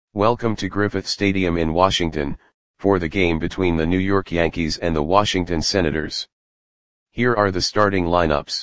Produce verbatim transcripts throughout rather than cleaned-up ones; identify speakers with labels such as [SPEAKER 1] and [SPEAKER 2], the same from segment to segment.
[SPEAKER 1] Welcome to Griffith Stadium in Washington, for the game between the New York Yankees and the Washington Senators. Here are the starting lineups.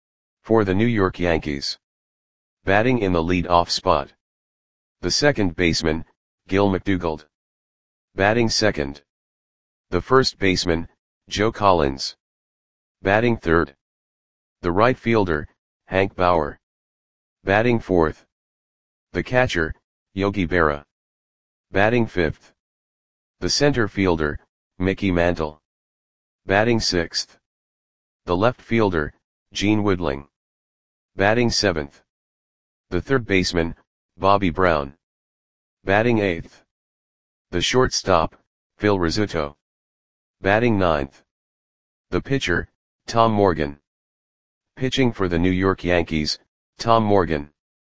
[SPEAKER 1] For the New York Yankees. Batting in the lead-off spot. The second baseman, Gil McDougald. Batting second. The first baseman, Joe Collins. Batting third. The right fielder, Hank Bauer. Batting fourth. The catcher, Yogi Berra. Batting fifth. The center fielder, Mickey Mantle. Batting sixth. The left fielder, Gene Woodling. Batting seventh. The third baseman, Bobby Brown. Batting eighth. The shortstop, Phil Rizzuto. Batting ninth. The pitcher, Tom Morgan. Pitching for the New York Yankees, Tom Morgan.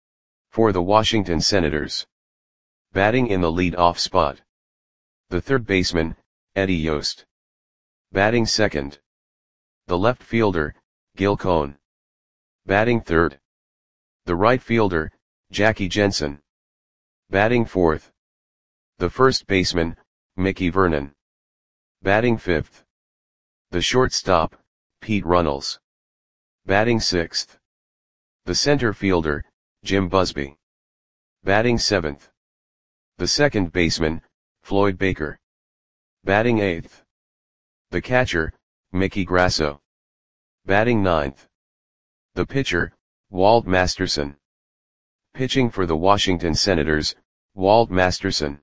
[SPEAKER 1] For the Washington Senators. Batting in the lead-off spot. The third baseman, Eddie Yost. Batting second. The left fielder, Gil Cohn. Batting third. The right fielder, Jackie Jensen. Batting fourth. The first baseman, Mickey Vernon. Batting fifth. The shortstop, Pete Runnels. Batting sixth. The center fielder, Jim Busby. Batting seventh. The second baseman, Floyd Baker. Batting eighth. The catcher, Mickey Grasso. Batting ninth. The pitcher, Walt Masterson. Pitching for the Washington Senators, Walt Masterson.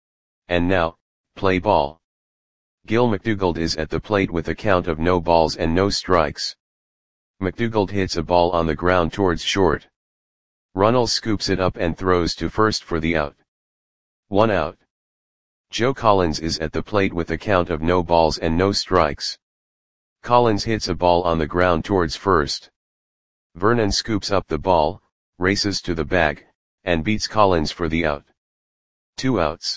[SPEAKER 1] And now, play ball. Gil McDougald is at the plate with a count of no balls and no strikes. McDougald hits a ball on the ground towards short. Runnels scoops it up and throws to first for the out. One out. Joe Collins is at the plate with a count of no balls and no strikes. Collins hits a ball on the ground towards first. Vernon scoops up the ball, races to the bag, and beats Collins for the out. Two outs.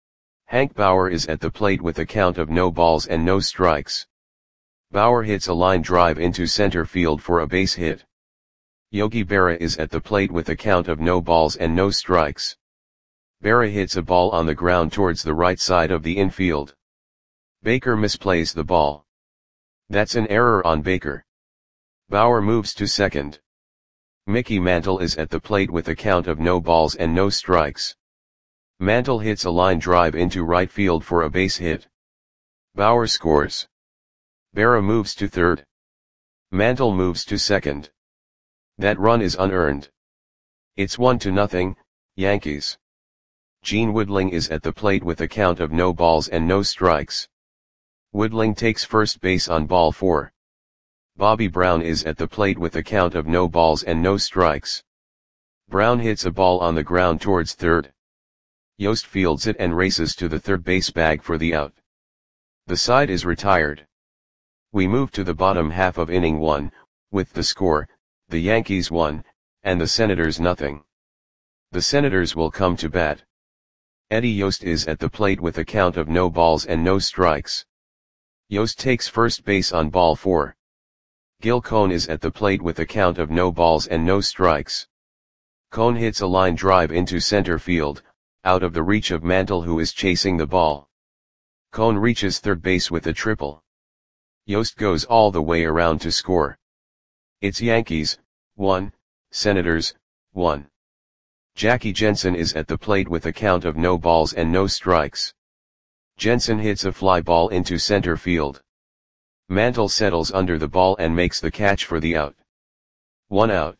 [SPEAKER 1] Hank Bauer is at the plate with a count of no balls and no strikes. Bauer hits a line drive into center field for a base hit. Yogi Berra is at the plate with a count of no balls and no strikes. Berra hits a ball on the ground towards the right side of the infield. Baker misplays the ball. That's an error on Baker. Bauer moves to second. Mickey Mantle is at the plate with a count of no balls and no strikes. Mantle hits a line drive into right field for a base hit. Bauer scores. Berra moves to third. Mantle moves to second. That run is unearned. It's one to nothing, Yankees. Gene Woodling is at the plate with a count of no balls and no strikes. Woodling takes first base on ball four. Bobby Brown is at the plate with a count of no balls and no strikes. Brown hits a ball on the ground towards third. Yost fields it and races to the third base bag for the out. The side is retired. We move to the bottom half of inning one, with the score, the Yankees one, and the Senators nothing. The Senators will come to bat. Eddie Yost is at the plate with a count of no balls and no strikes. Yost takes first base on ball four. Gil Cohn is at the plate with a count of no balls and no strikes. Cohn hits a line drive into center field, out of the reach of Mantle who is chasing the ball. Cohn reaches third base with a triple. Yost goes all the way around to score. It's Yankees, one, Senators, one. Jackie Jensen is at the plate with a count of no balls and no strikes. Jensen hits a fly ball into center field. Mantle settles under the ball and makes the catch for the out. One out.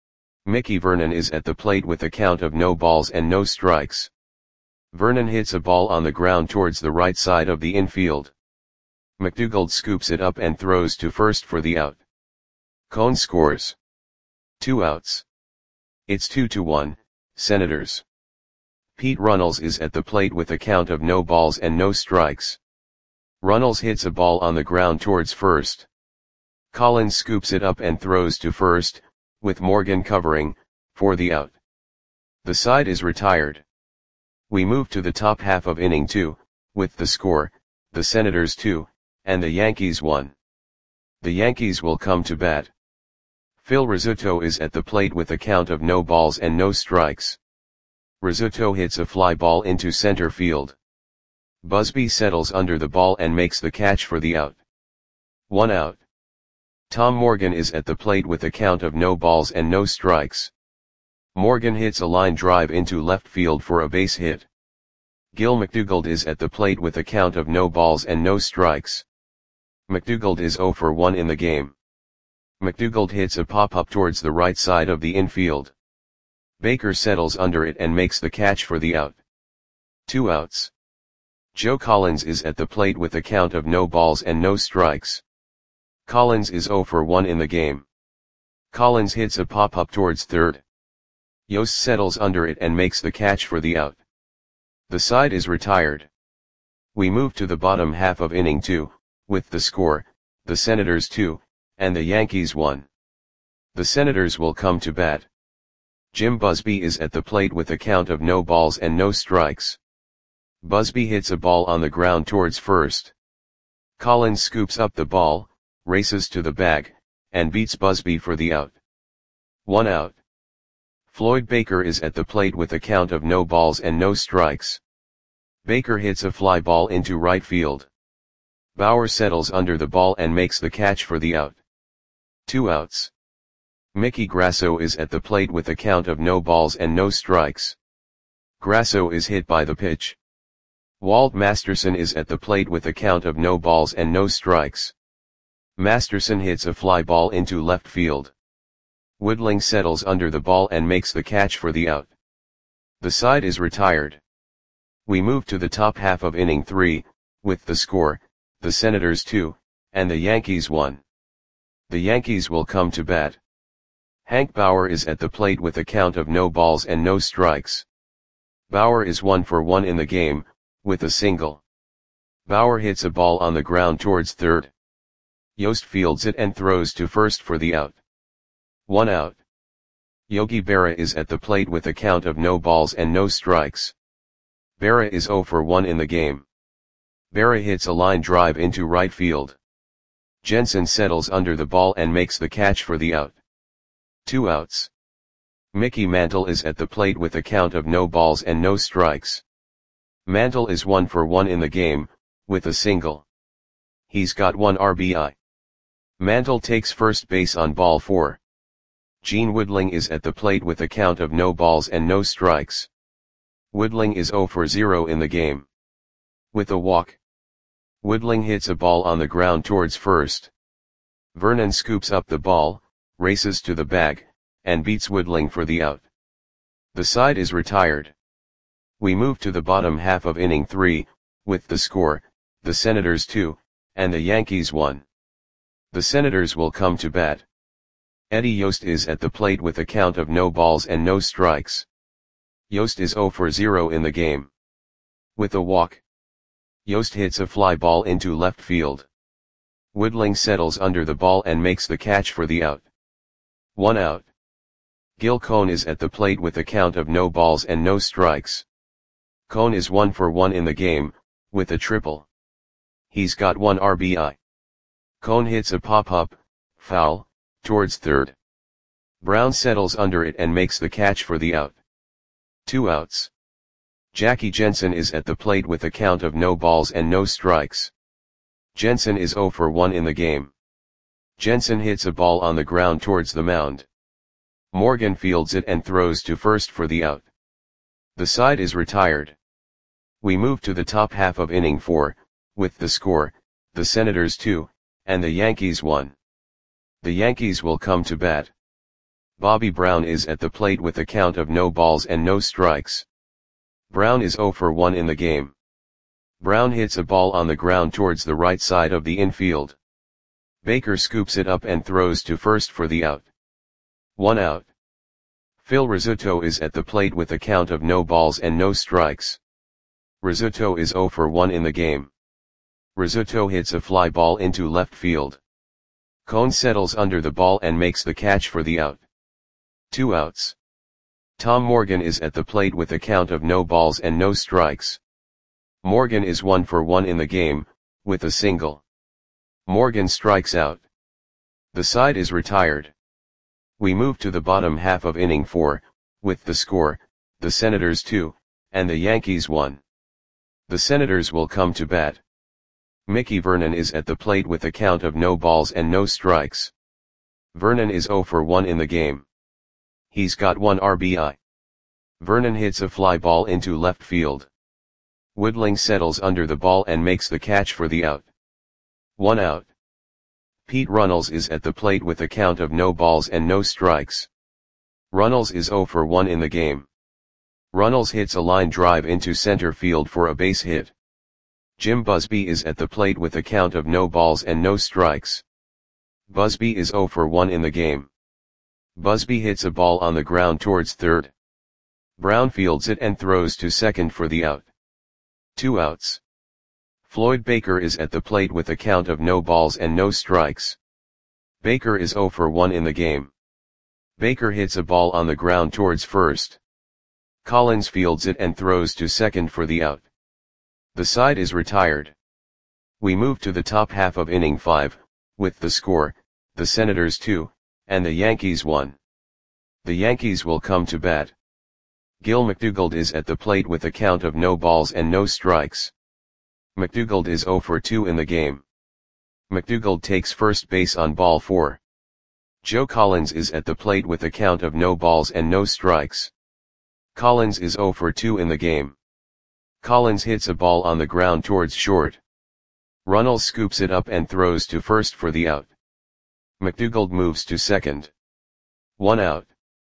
[SPEAKER 1] Mickey Vernon is at the plate with a count of no balls and no strikes. Vernon hits a ball on the ground towards the right side of the infield. McDougald scoops it up and throws to first for the out. Cohn scores. Two outs. It's two to one, Senators. Pete Runnels is at the plate with a count of no balls and no strikes. Runnels hits a ball on the ground towards first. Collins scoops it up and throws to first, with Morgan covering, for the out. The side is retired. We move to the top half of inning two, with the score, the Senators two, and the Yankees one. The Yankees will come to bat. Phil Rizzuto is at the plate with a count of no balls and no strikes. Rizzuto hits a fly ball into center field. Busby settles under the ball and makes the catch for the out. One out. Tom Morgan is at the plate with a count of no balls and no strikes. Morgan hits a line drive into left field for a base hit. Gil McDougald is at the plate with a count of no balls and no strikes. McDougald is zero for one in the game. McDougald hits a pop-up towards the right side of the infield. Baker settles under it and makes the catch for the out. Two outs. Joe Collins is at the plate with a count of no balls and no strikes. Collins is zero for one in the game. Collins hits a pop-up towards third. Yost settles under it and makes the catch for the out. The side is retired. We move to the bottom half of inning two, with the score, the Senators two, and the Yankees one. The Senators will come to bat. Jim Busby is at the plate with a count of no balls and no strikes. Busby hits a ball on the ground towards first. Collins scoops up the ball, races to the bag, and beats Busby for the out. One out. Floyd Baker is at the plate with a count of no balls and no strikes. Baker hits a fly ball into right field. Bauer settles under the ball and makes the catch for the out. Two outs. Mickey Grasso is at the plate with a count of no balls and no strikes. Grasso is hit by the pitch. Walt Masterson is at the plate with a count of no balls and no strikes. Masterson hits a fly ball into left field. Woodling settles under the ball and makes the catch for the out. The side is retired. We move to the top half of inning three, with the score, the Senators two, and the Yankees one. The Yankees will come to bat. Hank Bauer is at the plate with a count of no balls and no strikes. Bauer is one for one in the game, with a single. Bauer hits a ball on the ground towards third. Yost fields it and throws to first for the out. One out. Yogi Berra is at the plate with a count of no balls and no strikes. Berra is zero for one in the game. Berra hits a line drive into right field. Jensen settles under the ball and makes the catch for the out. Two outs. Mickey Mantle is at the plate with a count of no balls and no strikes. Mantle is one for one in the game, with a single. He's got one R B I. Mantle takes first base on ball four. Gene Woodling is at the plate with a count of no balls and no strikes. Woodling is zero for zero in the game. With a walk. Woodling hits a ball on the ground towards first. Vernon scoops up the ball, races to the bag, and beats Woodling for the out. The side is retired. We move to the bottom half of inning three, with the score, the Senators two, and the Yankees one. The Senators will come to bat. Eddie Yost is at the plate with a count of no balls and no strikes. Yost is zero for zero in the game. With a walk. Yost hits a fly ball into left field. Woodling settles under the ball and makes the catch for the out. One out. Gil Cohn is at the plate with a count of no balls and no strikes. Cohn is one for one in the game, with a triple. He's got one R B I. Cohn hits a pop-up, foul, towards third. Brown settles under it and makes the catch for the out. Two outs. Jackie Jensen is at the plate with a count of no balls and no strikes. Jensen is zero for one in the game. Jensen hits a ball on the ground towards the mound. Morgan fields it and throws to first for the out. The side is retired. We move to the top half of inning four, with the score, the Senators two, and the Yankees one. The Yankees will come to bat. Bobby Brown is at the plate with a count of no balls and no strikes. Brown is zero for one in the game. Brown hits a ball on the ground towards the right side of the infield. Baker scoops it up and throws to first for the out. One out. Phil Rizzuto is at the plate with a count of no balls and no strikes. Rizzuto is zero for one in the game. Rizzuto hits a fly ball into left field. Cohn settles under the ball and makes the catch for the out. Two outs. Tom Morgan is at the plate with a count of no balls and no strikes. Morgan is one for one in the game, with a single. Morgan strikes out. The side is retired. We move to the bottom half of inning four, with the score, the Senators two, and the Yankees one. The Senators will come to bat. Mickey Vernon is at the plate with a count of no balls and no strikes. Vernon is oh for one in the game. He's got one R B I. Vernon hits a fly ball into left field. Woodling settles under the ball and makes the catch for the out. One out. Pete Runnels is at the plate with a count of no balls and no strikes. Runnels is oh for one in the game. Runnels hits a line drive into center field for a base hit. Jim Busby is at the plate with a count of no balls and no strikes. Busby is oh for one in the game. Busby hits a ball on the ground towards third. Brown fields it and throws to second for the out. Two outs. Floyd Baker is at the plate with a count of no balls and no strikes. Baker is oh for one in the game. Baker hits a ball on the ground towards first. Collins fields it and throws to second for the out. The side is retired. We move to the top half of inning five, with the score, the Senators two, and the Yankees one. The Yankees will come to bat. Gil McDougald is at the plate with a count of no balls and no strikes. McDougald is oh for two in the game. McDougald takes first base on ball four. Joe Collins is at the plate with a count of no balls and no strikes. Collins is oh for two in the game. Collins hits a ball on the ground towards short. Runnels scoops it up and throws to first for the out. McDougald moves to second. One out.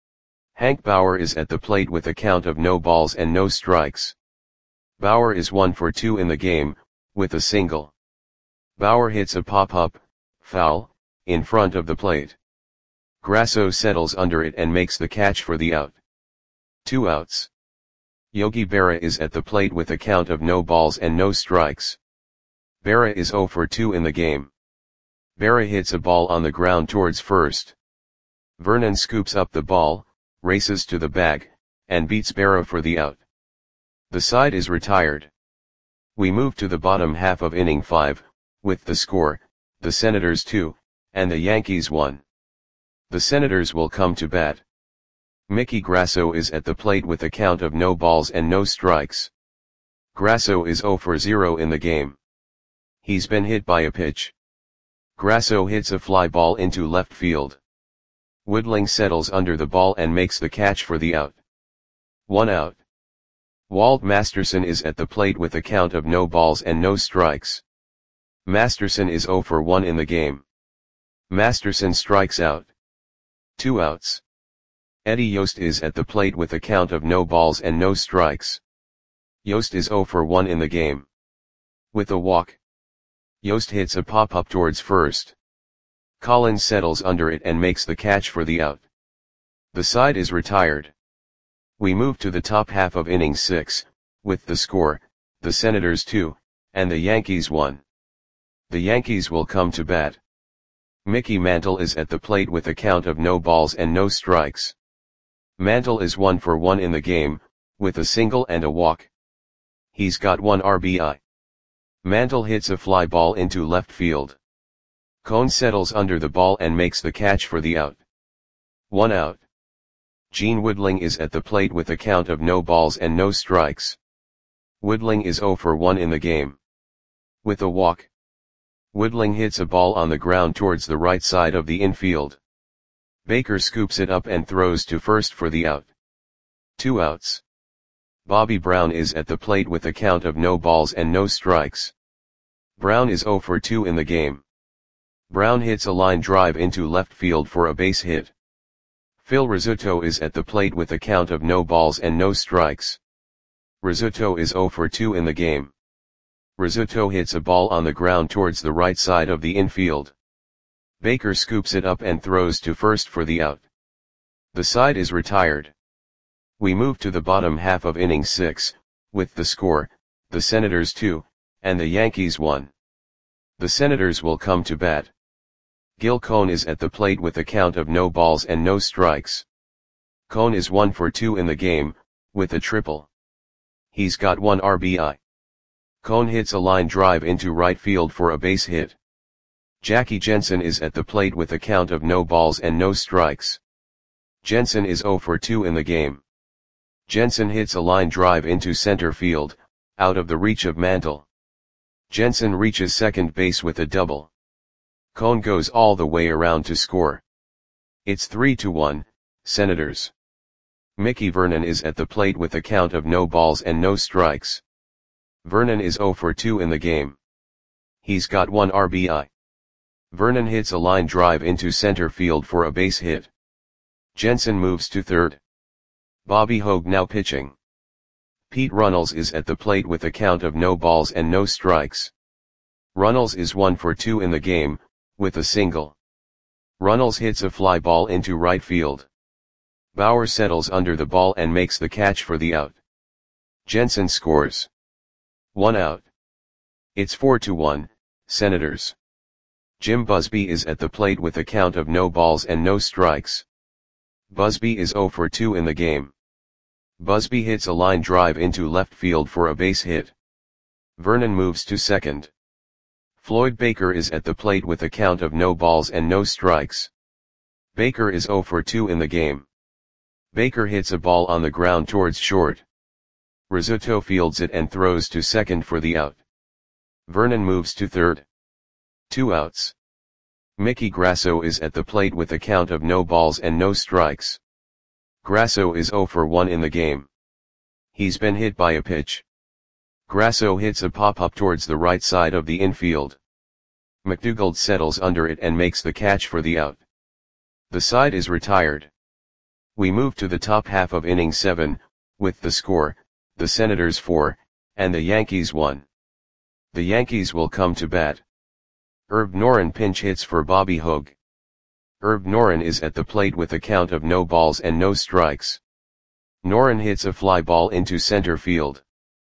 [SPEAKER 1] Hank Bauer is at the plate with a count of no balls and no strikes. Bauer is one for two in the game, with a single. Bauer hits a pop-up, foul, in front of the plate. Grasso settles under it and makes the catch for the out. Two outs. Yogi Berra is at the plate with a count of no balls and no strikes. Berra is oh for two in the game. Berra hits a ball on the ground towards first. Vernon scoops up the ball, races to the bag, and beats Berra for the out. The side is retired. We move to the bottom half of inning five, with the score, the Senators two, and the Yankees one. The Senators will come to bat. Mickey Grasso is at the plate with a count of no balls and no strikes. Grasso is oh for zero in the game. He's been hit by a pitch. Grasso hits a fly ball into left field. Woodling settles under the ball and makes the catch for the out. One out. Walt Masterson is at the plate with a count of no balls and no strikes. Masterson is oh for one in the game. Masterson strikes out. Two outs. Eddie Yost is at the plate with a count of no balls and no strikes. Yost is oh for one in the game. With a walk. Yost hits a pop-up towards first. Collins settles under it and makes the catch for the out. The side is retired. We move to the top half of inning six, with the score, the Senators two, and the Yankees one. The Yankees will come to bat. Mickey Mantle is at the plate with a count of no balls and no strikes. Mantle is one for one in the game, with a single and a walk. He's got one R B I. Mantle hits a fly ball into left field. Cone settles under the ball and makes the catch for the out. One out. Gene Woodling is at the plate with a count of no balls and no strikes. Woodling is oh for one in the game. With a walk. Woodling hits a ball on the ground towards the right side of the infield. Baker scoops it up and throws to first for the out. Two outs. Bobby Brown is at the plate with a count of no balls and no strikes. Brown is oh for two in the game. Brown hits a line drive into left field for a base hit. Phil Rizzuto is at the plate with a count of no balls and no strikes. Rizzuto is oh for two in the game. Rizzuto hits a ball on the ground towards the right side of the infield. Baker scoops it up and throws to first for the out. The side is retired. We move to the bottom half of inning six, with the score, the Senators two, and the Yankees one. The Senators will come to bat. Gil Cone is at the plate with a count of no balls and no strikes. Cone is one for two in the game, with a triple. He's got one R B I. Cone hits a line drive into right field for a base hit. Jackie Jensen is at the plate with a count of no balls and no strikes. Jensen is oh for two in the game. Jensen hits a line drive into center field, out of the reach of Mantle. Jensen reaches second base with a double. Cone goes all the way around to score. It's three to one, Senators. Mickey Vernon is at the plate with a count of no balls and no strikes. Vernon is oh for two in the game. He's got one R B I. Vernon hits a line drive into center field for a base hit. Jensen moves to third. Bobby Hogue now pitching. Pete Runnels is at the plate with a count of no balls and no strikes. Runnels is one for two in the game, with a single. Runnels hits a fly ball into right field. Bauer settles under the ball and makes the catch for the out. Jensen scores. One out. It's four to one, Senators. Jim Busby is at the plate with a count of no balls and no strikes. Busby is oh for two in the game. Busby hits a line drive into left field for a base hit. Vernon moves to second. Floyd Baker is at the plate with a count of no balls and no strikes. Baker is oh for two in the game. Baker hits a ball on the ground towards short. Rizzuto fields it and throws to second for the out. Vernon moves to third. Two outs. Mickey Grasso is at the plate with a count of no balls and no strikes. Grasso is oh for one in the game. He's been hit by a pitch. Grasso hits a pop-up towards the right side of the infield. McDougald settles under it and makes the catch for the out. The side is retired. We move to the top half of inning seven, with the score, the Senators four, and the Yankees one. The Yankees will come to bat. Herb Noren pinch hits for Bobby Hogue. Herb Noren is at the plate with a count of no balls and no strikes. Noren hits a fly ball into center field.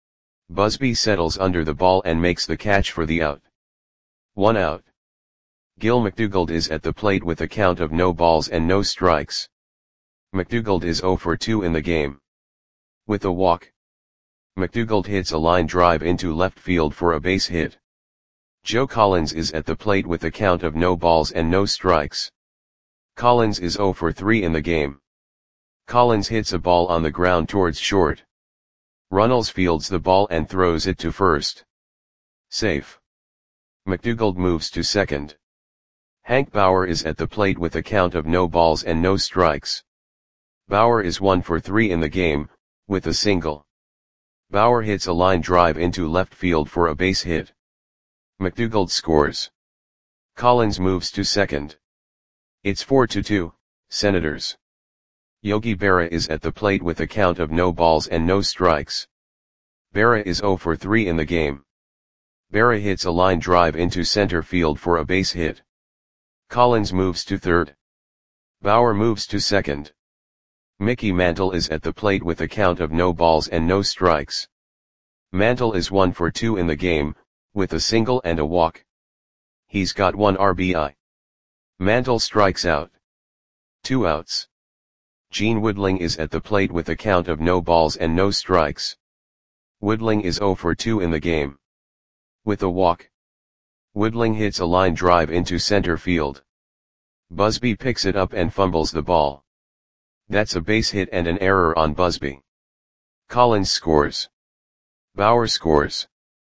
[SPEAKER 1] Busby settles under the ball and makes the catch for the out. One out. Gil McDougald is at the plate with a count of no balls and no strikes. McDougald is oh for two in the game. With a walk. McDougald hits a line drive into left field for a base hit. Joe Collins is at the plate with a count of no balls and no strikes. Collins is oh for three in the game. Collins hits a ball on the ground towards short. Runnels fields the ball and throws it to first. Safe. McDougald moves to second. Hank Bauer is at the plate with a count of no balls and no strikes. Bauer is one for three in the game, with a single. Bauer hits a line drive into left field for a base hit. McDougald scores. Collins moves to second. It's four to two, Senators. Yogi Berra is at the plate with a count of no balls and no strikes. Berra is oh for three in the game. Berra hits a line drive into center field for a base hit. Collins moves to third. Bauer moves to second. Mickey Mantle is at the plate with a count of no balls and no strikes. Mantle is one for two in the game, with a single and a walk. He's got one R B I. Mantle strikes out. Two outs. Gene Woodling is at the plate with a count of no balls and no strikes. Woodling is oh for two in the game. With a walk. Woodling hits a line drive into center field. Busby picks it up and fumbles the ball. That's a base hit and an error on Busby. Collins scores. Bauer scores.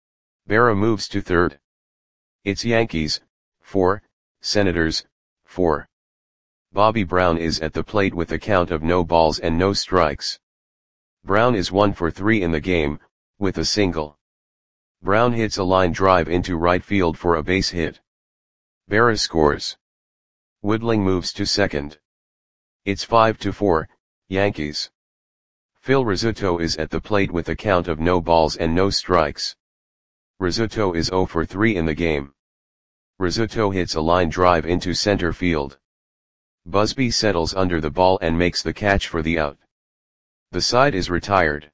[SPEAKER 1] Berra moves to third. It's Yankees, four, Senators, four. Bobby Brown is at the plate with a count of no balls and no strikes. Brown is one for three in the game, with a single. Brown hits a line drive into right field for a base hit. Berra scores. Woodling moves to second. It's five to four, Yankees. Phil Rizzuto is at the plate with a count of no balls and no strikes. Rizzuto is oh for three in the game. Rizzuto hits a line drive into center field. Busby settles under the ball and makes the catch for the out. The side is retired.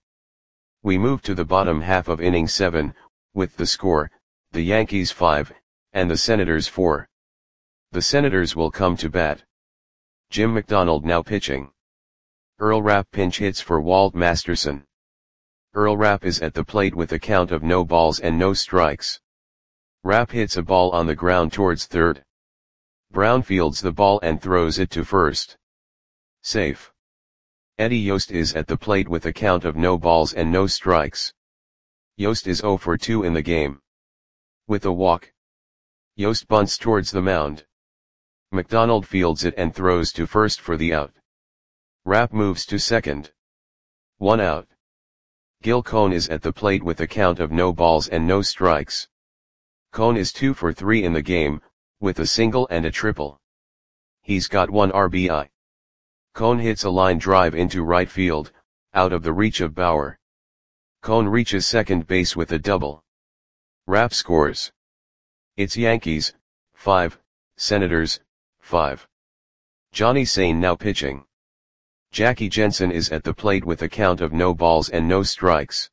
[SPEAKER 1] We move to the bottom half of inning seven, with the score, the Yankees five, and the Senators four. The Senators will come to bat. Jim McDonald now pitching. Earl Rapp pinch hits for Walt Masterson. Earl Rapp is at the plate with a count of no balls and no strikes. Rapp hits a ball on the ground towards third. Brown fields the ball and throws it to first. Safe. Eddie Yost is at the plate with a count of no balls and no strikes. Yost is zero for two in the game. With a walk, Yost bunts towards the mound. McDonald fields it and throws to first for the out. Rapp moves to second. One out. Gil Cone is at the plate with a count of no balls and no strikes. Cone is two for three in the game, with a single and a triple. He's got one R B I. Cone hits a line drive into right field, out of the reach of Bauer. Cone reaches second base with a double. Rapp scores. It's Yankees, five, Senators, five. Johnny Sain now pitching. Jackie Jensen is at the plate with a count of no balls and no strikes.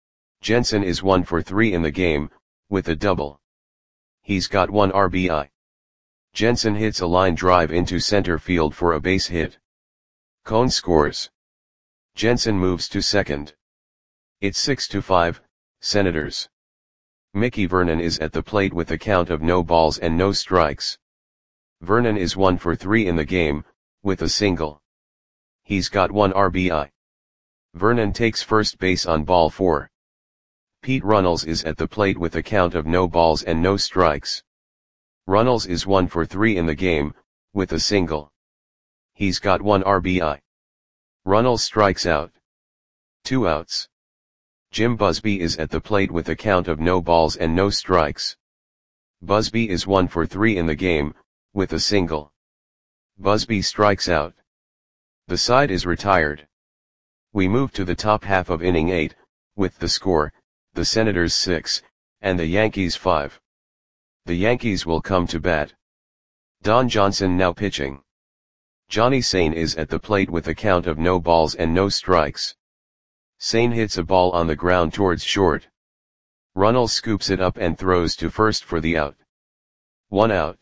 [SPEAKER 1] Jensen is one for three in the game, with a double. He's got one R B I. Jensen hits a line drive into center field for a base hit. Cone scores. Jensen moves to second. It's six to five, Senators. Mickey Vernon is at the plate with a count of no balls and no strikes. Vernon is one for three in the game, with a single. He's got one R B I. Vernon takes first base on ball four. Pete Runnels is at the plate with a count of no balls and no strikes. Runnels is one for three in the game, with a single. He's got one R B I. Runnels strikes out. Two outs. Jim Busby is at the plate with a count of no balls and no strikes. Busby is one for three in the game, with a single. Busby strikes out. The side is retired. We move to the top half of inning eight, with the score, the Senators six, and the Yankees five. The Yankees will come to bat. Don Johnson now pitching. Johnny Sain is at the plate with a count of no balls and no strikes. Sain hits a ball on the ground towards short. Runnels scoops it up and throws to first for the out. One out.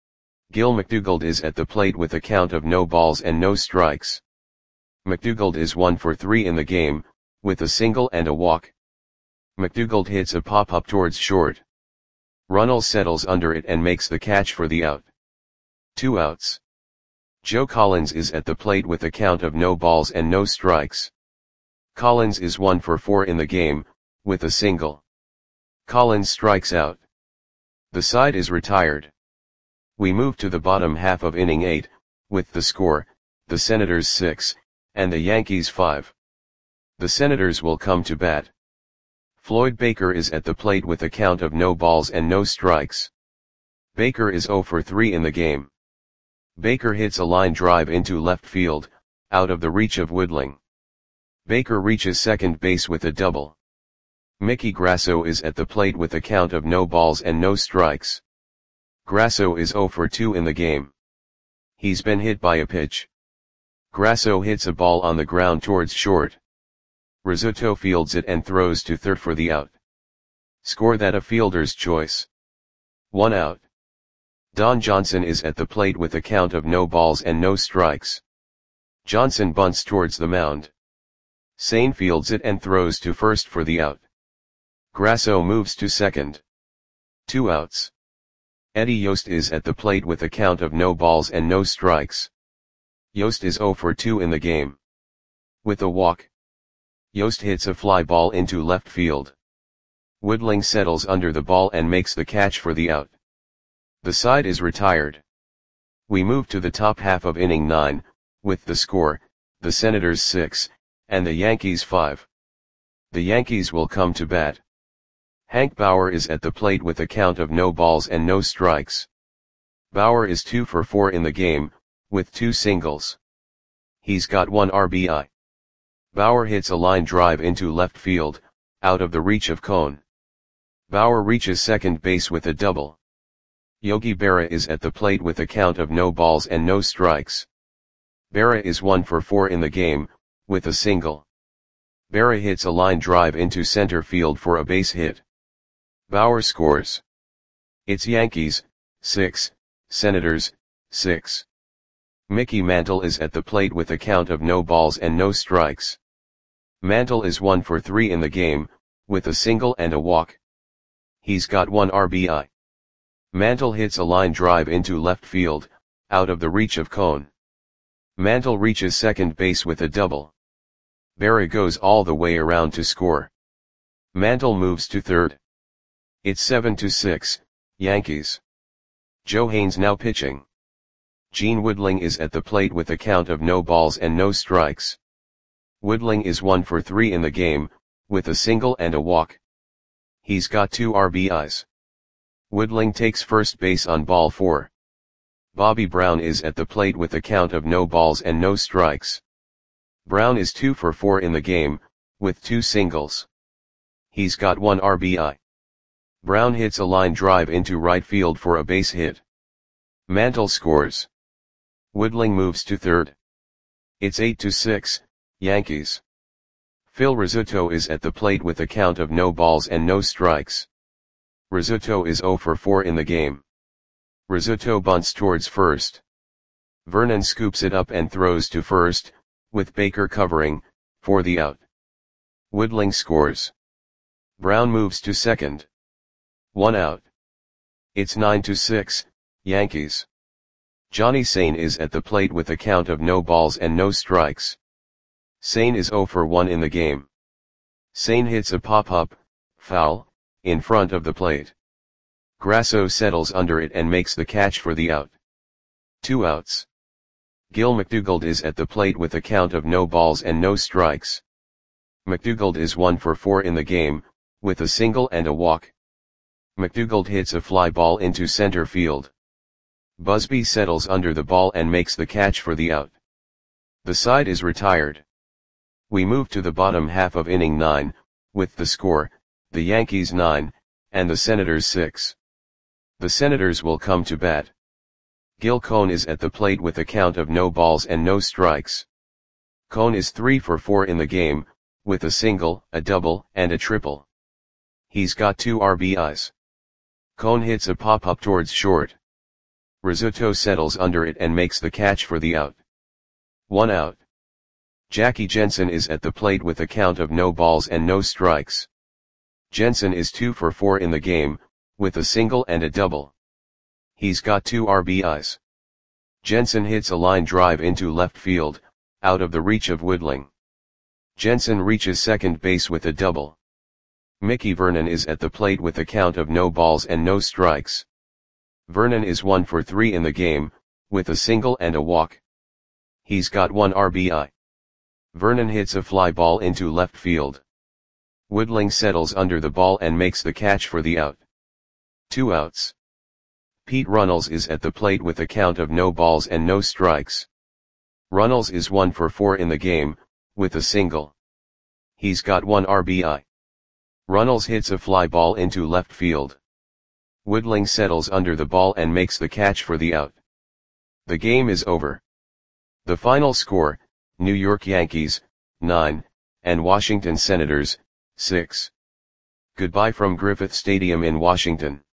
[SPEAKER 1] Gil McDougald is at the plate with a count of no balls and no strikes. McDougald is one for three in the game, with a single and a walk. McDougald hits a pop-up towards short. Runnels settles under it and makes the catch for the out. Two outs. Joe Collins is at the plate with a count of no balls and no strikes. Collins is one for four in the game, with a single. Collins strikes out. The side is retired. We move to the bottom half of inning eight, with the score, the Senators six, and the Yankees five. The Senators will come to bat. Floyd Baker is at the plate with a count of no balls and no strikes. Baker is zero for three in the game. Baker hits a line drive into left field, out of the reach of Woodling. Baker reaches second base with a double. Mickey Grasso is at the plate with a count of no balls and no strikes. Grasso is zero for two in the game. He's been hit by a pitch. Grasso hits a ball on the ground towards short. Rizzuto fields it and throws to third for the out. Score that a fielder's choice. One out. Don Johnson is at the plate with a count of no balls and no strikes. Johnson bunts towards the mound. Sain fields it and throws to first for the out. Grasso moves to second. Two outs. Eddie Yost is at the plate with a count of no balls and no strikes. Yost is zero for two in the game. With a walk, Yost hits a fly ball into left field. Woodling settles under the ball and makes the catch for the out. The side is retired. We move to the top half of inning nine, with the score, the Senators six, and the Yankees five. The Yankees will come to bat. Hank Bauer is at the plate with a count of no balls and no strikes. Bauer is two for four in the game, with two singles. He's got one R B I. Bauer hits a line drive into left field, out of the reach of Cone. Bauer reaches second base with a double. Yogi Berra is at the plate with a count of no balls and no strikes. Berra is one for four in the game, with a single. Berra hits a line drive into center field for a base hit. Bauer scores. It's Yankees, six, Senators, six. Mickey Mantle is at the plate with a count of no balls and no strikes. Mantle is one for three in the game, with a single and a walk. He's got one R B I. Mantle hits a line drive into left field, out of the reach of Cone. Mantle reaches second base with a double. Berra goes all the way around to score. Mantle moves to third. It's seven to six, Yankees. Joe Haines now pitching. Gene Woodling is at the plate with a count of no balls and no strikes. Woodling is one for three in the game, with a single and a walk. He's got two R B Is. Woodling takes first base on ball four. Bobby Brown is at the plate with a count of no balls and no strikes. Brown is two for four in the game, with two singles. He's got one R B I. Brown hits a line drive into right field for a base hit. Mantle scores. Woodling moves to third. It's eight to six, Yankees. Phil Rizzuto is at the plate with a count of no balls and no strikes. Rizzuto is zero for four in the game. Rizzuto bunts towards first. Vernon scoops it up and throws to first, with Baker covering, for the out. Woodling scores. Brown moves to second. One out. It's nine to six, Yankees. Johnny Sane is at the plate with a count of no balls and no strikes. Sane is zero for one in the game. Sane hits a pop-up, foul, in front of the plate. Grasso settles under it and makes the catch for the out. Two outs. Gil McDougald is at the plate with a count of no balls and no strikes. McDougald is one for four in the game, with a single and a walk. McDougald hits a fly ball into center field. Busby settles under the ball and makes the catch for the out. The side is retired. We move to the bottom half of inning nine, with the score, the Yankees nine, and the Senators six. The Senators will come to bat. Gil Cone is at the plate with a count of no balls and no strikes. Cone is three for four in the game, with a single, a double, and a triple. He's got two R B Is. Cone hits a pop-up towards short. Rizzuto settles under it and makes the catch for the out. One out. Jackie Jensen is at the plate with a count of no balls and no strikes. Jensen is two for four in the game, with a single and a double. He's got two R B Is. Jensen hits a line drive into left field, out of the reach of Woodling. Jensen reaches second base with a double. Mickey Vernon is at the plate with a count of no balls and no strikes. Vernon is one for three in the game, with a single and a walk. He's got one R B I. Vernon hits a fly ball into left field. Woodling settles under the ball and makes the catch for the out. Two outs. Pete Runnels is at the plate with a count of no balls and no strikes. Runnels is one for four in the game, with a single. He's got one R B I. Runnels hits a fly ball into left field. Woodling settles under the ball and makes the catch for the out. The game is over. The final score, New York Yankees, nine, and Washington Senators, six. Goodbye from Griffith Stadium in Washington.